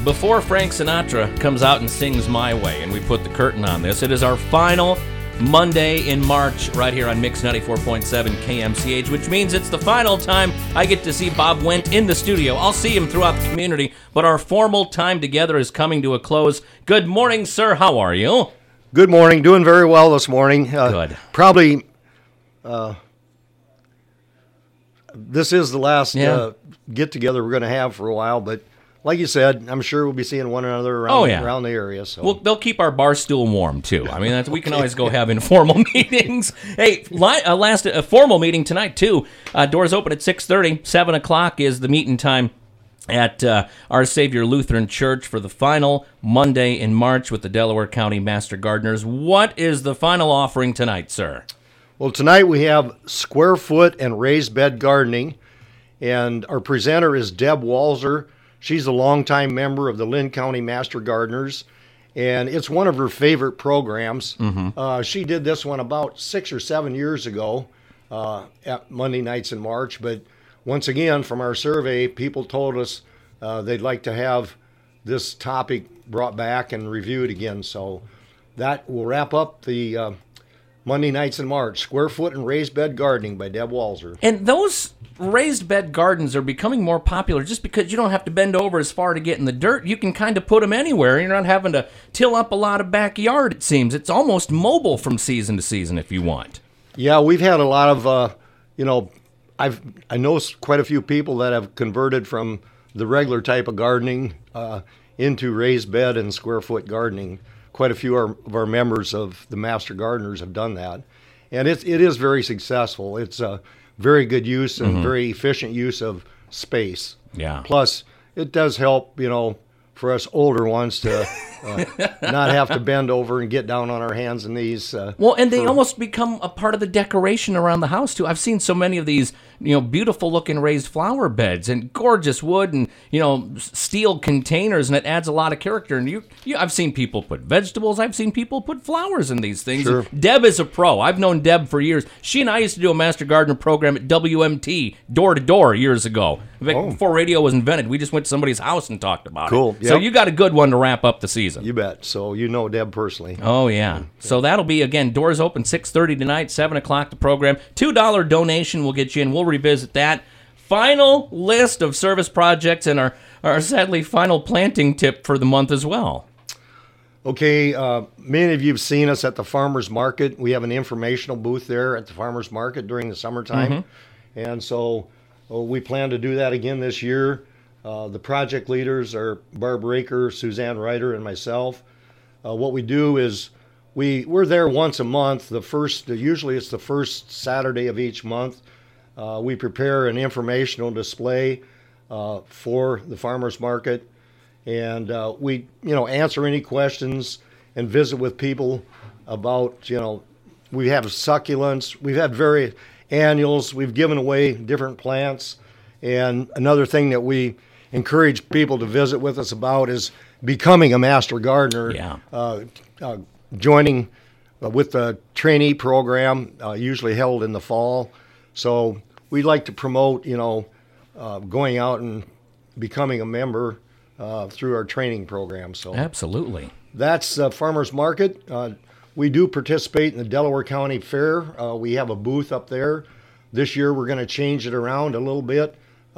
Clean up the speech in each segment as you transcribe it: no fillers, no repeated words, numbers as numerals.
before Frank Sinatra comes out and sings My Way, and we put the curtain on this, it is our final Monday in March right here on Mix 94.7 KMCH, which means it's the final time I get to see Bob Wendt in the studio. I'll see him throughout the community, but our formal time together is coming to a close. Good morning, sir. How are you? Good morning. Doing very well this morning. Good. Probably, this is the last get-together we're going to have for a while, but like you said, I'm sure we'll be seeing one another around the area. So well, they'll keep our bar stool warm, too. I mean, we can always go have informal meetings. Hey, a formal meeting tonight, too. Doors open at 6:30. 7 o'clock is the meeting time at Our Savior Lutheran Church for the final Monday in March with the Delaware County Master Gardeners. What is the final offering tonight, sir? Well, tonight we have square foot and raised bed gardening, and our presenter is Deb Walzer. She's a longtime member of the Linn County Master Gardeners, and it's one of her favorite programs. Mm-hmm. She did this one about 6 or 7 years ago at Monday nights in March, but once again, from our survey, people told us they'd like to have this topic brought back and reviewed again. So that will wrap up the Monday nights in March. Square foot and raised bed gardening by Deb Walzer. And those raised bed gardens are becoming more popular just because you don't have to bend over as far to get in the dirt. You can kind of put them anywhere. You're not having to till up a lot of backyard, it seems. It's almost mobile from season to season if you want. Yeah, we've had a lot of, I know quite a few people that have converted from the regular type of gardening into raised bed and square foot gardening. Quite a few of our members of the Master Gardeners have done that. And it is very successful. It's a very good use and very efficient use of space. Yeah. Plus, it does help, for us older ones to not have to bend over and get down on our hands and knees. And they almost become a part of the decoration around the house, too. I've seen so many of these, beautiful-looking raised flower beds and gorgeous wood and, steel containers, and it adds a lot of character. And I've seen people put vegetables. I've seen people put flowers in these things. Sure. Deb is a pro. I've known Deb for years. She and I used to do a Master Gardener program at WMT, door-to-door, years ago. Before radio was invented, we just went to somebody's house and talked about it. Cool. So you got a good one to wrap up the season. You bet. So you know Deb personally. Oh, yeah. So that'll be, again, doors open 6:30 tonight, 7 o'clock the program. $2 donation will get you in. We'll revisit that. Final list of service projects and our sadly final planting tip for the month as well. Okay, many of you have seen us at the Farmers Market. We have an informational booth there at the Farmers Market during the summertime. And so we plan to do that again this year. The project leaders are Barb Raker, Suzanne Ryder, and myself. What we do is we're there once a month. Usually it's the first Saturday of each month. We prepare an informational display for the farmers market, and we answer any questions and visit with people about we have succulents, we've had various annuals, we've given away different plants, and another thing that we encourage people to visit with us about is becoming a master gardener. Yeah. Joining with the trainee program, usually held in the fall. So we'd like to promote, going out and becoming a member through our training program. So absolutely. That's Farmers Market. We do participate in the Delaware County Fair. We have a booth up there. This year we're going to change it around a little bit.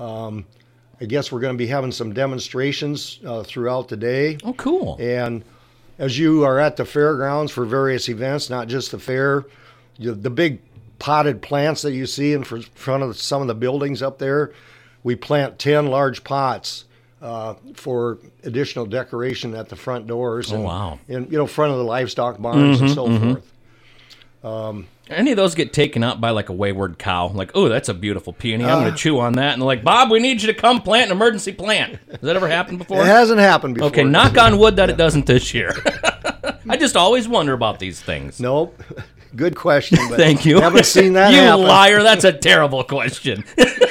I guess we're going to be having some demonstrations throughout the day. Oh, cool. And as you are at the fairgrounds for various events, not just the fair, the big potted plants that you see in front of some of the buildings up there, we plant 10 large pots for additional decoration at the front doors. Oh, wow. And front of the livestock barns and so forth. Any of those get taken out by like a wayward cow? Like, oh, that's a beautiful peony. I'm going to chew on that. And they're like, Bob, we need you to come plant an emergency plant. Has that ever happened before? It hasn't happened before. Okay, knock on wood that it doesn't this year. I just always wonder about these things. Nope. Good question. But thank you. Haven't seen that you happen. Liar. That's a terrible question.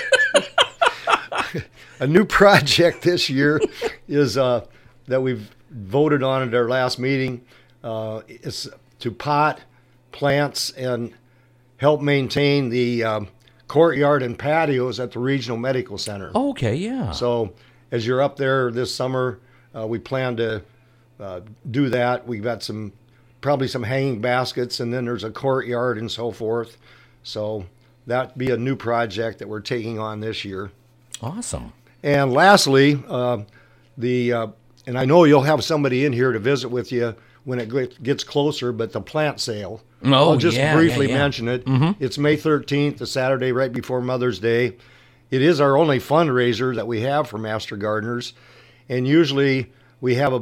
A new project this year is that we've voted on at our last meeting is to pot plants and help maintain the courtyard and patios at the Regional Medical Center. Okay, yeah. So as you're up there this summer, we plan to do that. We've got probably some hanging baskets, and then there's a courtyard and so forth. So that'd be a new project that we're taking on this year. Awesome. And lastly, and I know you'll have somebody in here to visit with you when it gets closer, but the plant sale. Oh, I'll just briefly mention it. Mm-hmm. It's May 13th, the Saturday right before Mother's Day. It is our only fundraiser that we have for Master Gardeners. And usually we have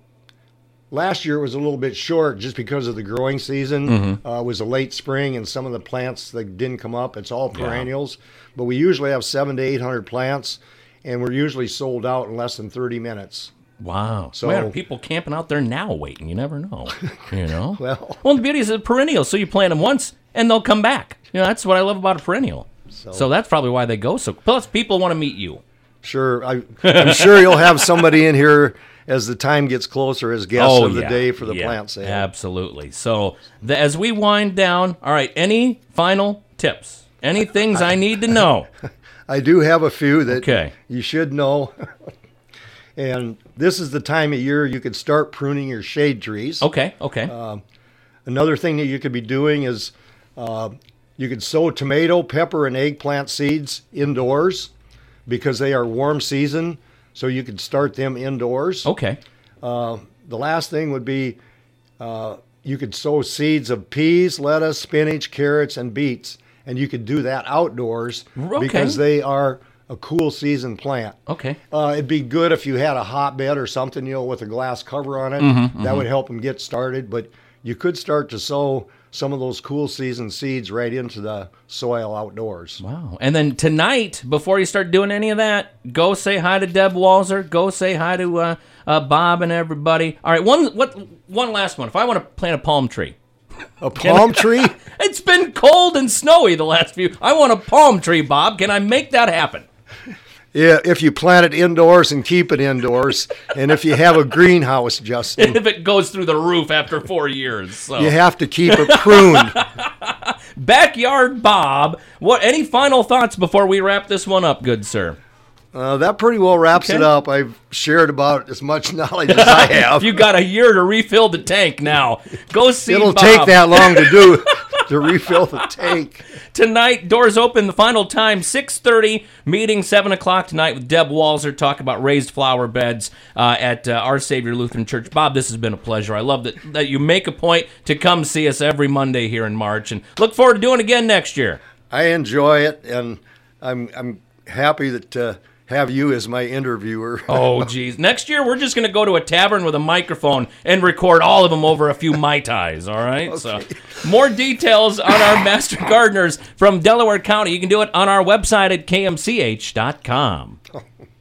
last year it was a little bit short just because of the growing season. Mm-hmm. It was a late spring and some of the plants that didn't come up. It's all perennials. But we usually have 700 to 800 plants, and we're usually sold out in less than 30 minutes. Wow. So Man, are people camping out there now waiting? You never know. You know? Well, the beauty is a perennial, so you plant them once and they'll come back. You know, that's what I love about a perennial. So that's probably why they go. So plus people want to meet you. Sure. I'm sure you'll have somebody in here as the time gets closer as guests of the day for the plant sale. Absolutely. So as we wind down, all right, any final tips? Any things I need to know? I do have a few that you should know. And this is the time of year you could start pruning your shade trees. Okay. Another thing that you could be doing is you could sow tomato, pepper, and eggplant seeds indoors because they are warm season, so you could start them indoors. Okay. The last thing would be you could sow seeds of peas, lettuce, spinach, carrots, and beets, and you could do that outdoors because they are a cool season plant. Okay. It'd be good if you had a hotbed or something, with a glass cover on it. That would help them get started, but you could start to sow some of those cool season seeds right into the soil outdoors. Wow. And then tonight, before you start doing any of that, go say hi to Deb Walzer. Go say hi to Bob and everybody. All right, one last one. If I want to plant a palm tree. A palm tree? It's been cold and snowy the last few. I want a palm tree, Bob. Can I make that happen? Yeah, if you plant it indoors and keep it indoors, and if you have a greenhouse, Justin. If it goes through the roof after 4 years. So. You have to keep it pruned. Backyard Bob, any final thoughts before we wrap this one up, good sir? That pretty well wraps it up. I've shared about as much knowledge as I have. You got a year to refill the tank now. Go see It'll Bob. take that long to do to refill the tank. Tonight, doors open. The final time, 6:30. Meeting 7 o'clock tonight with Deb Walzer. Talk about raised flower beds at Our Savior Lutheran Church. Bob, this has been a pleasure. I love that you make a point to come see us every Monday here in March, and look forward to doing it again next year. I enjoy it, and I'm happy that. Have you as my interviewer. Oh, geez. Next year, we're just going to go to a tavern with a microphone and record all of them over a few Mai Tais, all right? Okay. So, more details on our Master Gardeners from Delaware County. You can do it on our website at kmch.com.